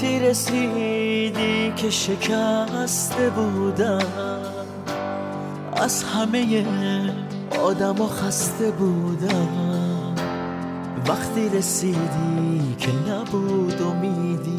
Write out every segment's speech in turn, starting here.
وقتی رسیدی که شکسته بودم، از همه آدم و خسته بودم. وقتی رسیدی که نبود امیدی،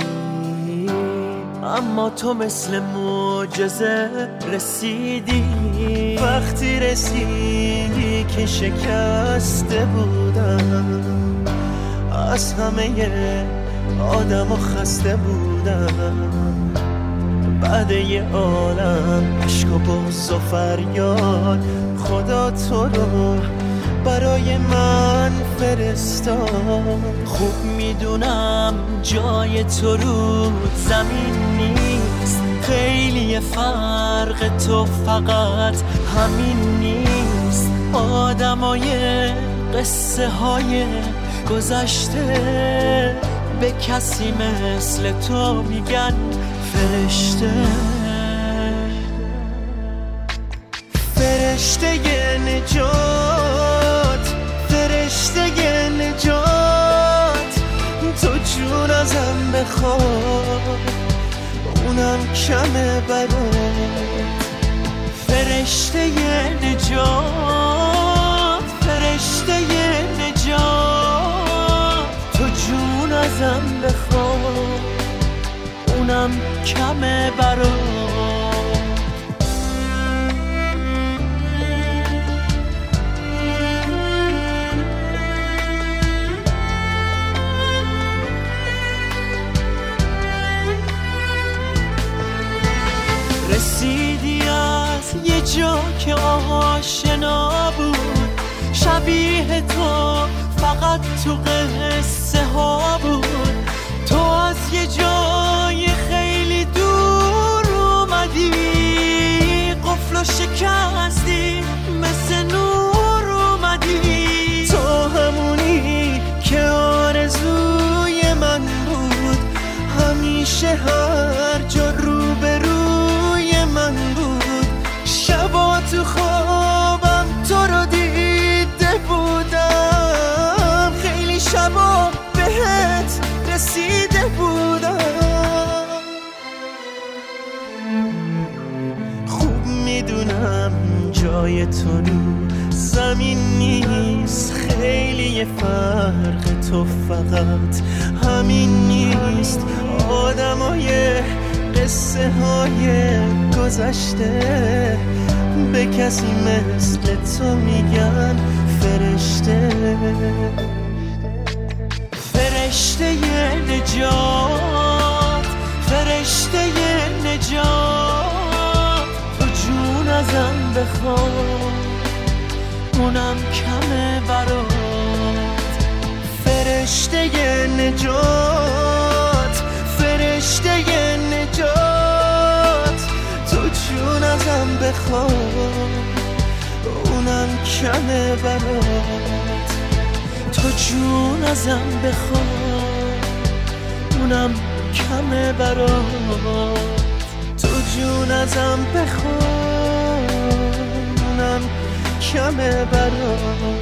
اما تو مثل معجزه رسیدی. وقتی رسیدی که شکسته بودم، از همه آدم و خسته بودم. بعد یه عالم عشق و بغض و فریاد، خدا تو رو برای من فرستاد. خوب میدونم جای تو رو زمین نیست، خیلی فرق تو فقط همین نیست. آدمای قصه های گذشته به کسی مثل تو میگن فرشته. فرشته نجات، فرشته نجات، تو جون ازم بخواد اونم کمه برات. فرشته نجات، فرشته نجات، تو جون ازم بخواد اونم کمه برات. رسیدی از یه جا که آشنا بود، شبیه تو فقط تو قصه ها بود. تو از یه جای خیلی دور اومدی، قفل شکستی مثل نور اومدی. تو همونی که آرزوی من بود، همیشه هر جا روبروی من بود. شبا تو خوابم تو رو دیده بودم، خیلی شبا بهت رسیده بودم. خوب میدونم جای تو رو زمین نیست، خیلی فرق تو فقط همین نیست. آدمای قصه های گذشته به کسی مثل تو میگن فرشته. فرشته نجات، فرشته نجات، تو جون ازم بخواد اونم کمه برات. فرشته نجات، فرشته نجات، تو جون ازم بخواد اونم کمه برات. تو جون ازم بخواد اونم کمه برات. تو جون ازم بخواد اونم کمه برات.